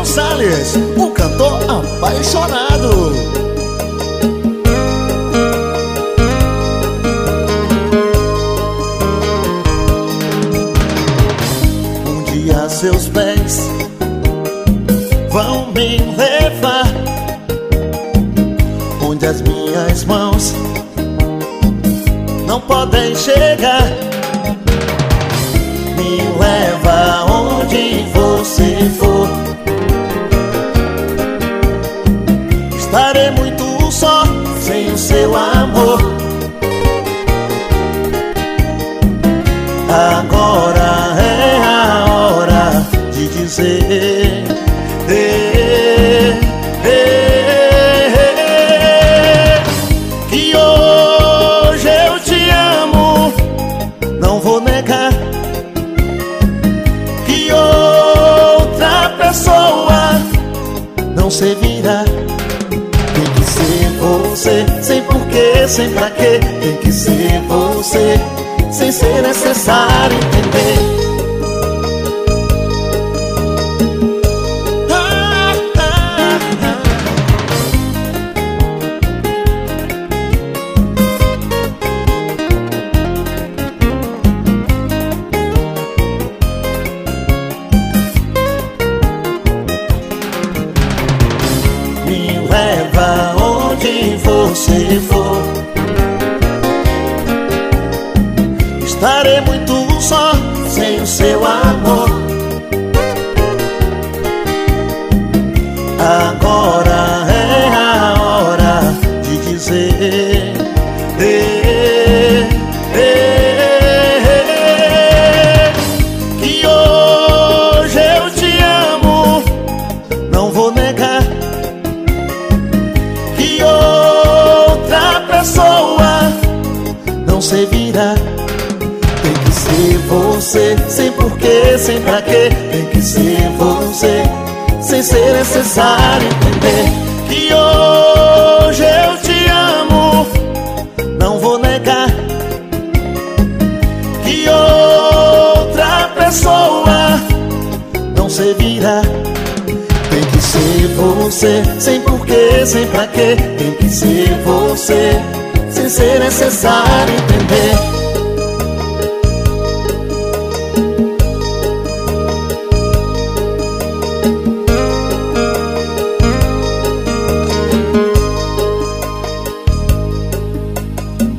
Gonçalves, o cantor apaixonado. Um dia seus pés vão me levar onde as minhas mãos não podem chegar. Me leva onde você for. Estarei muito só sem o seu amor. Agora é a hora de dizer que hoje eu te amo. Não vou negar que outra pessoa não servirá. Tem que ser você, sem porquê, sem pra quê. Tem que ser você, sem ser necessário entender. Me leva onde você for. Estarei muito só sem o seu amor. Agora é a hora de dizer que hoje eu te amo. Não vou negar que outra pessoa não servirá. Tem que ser você, sem porquê, sem pra quê. Tem que ser você, sem ser necessário entender. Que hoje eu te amo. Não vou negar que outra pessoa não servirá. Tem que ser você, sem porquê, sem pra quê. Tem que ser você, sem ser necessário entender.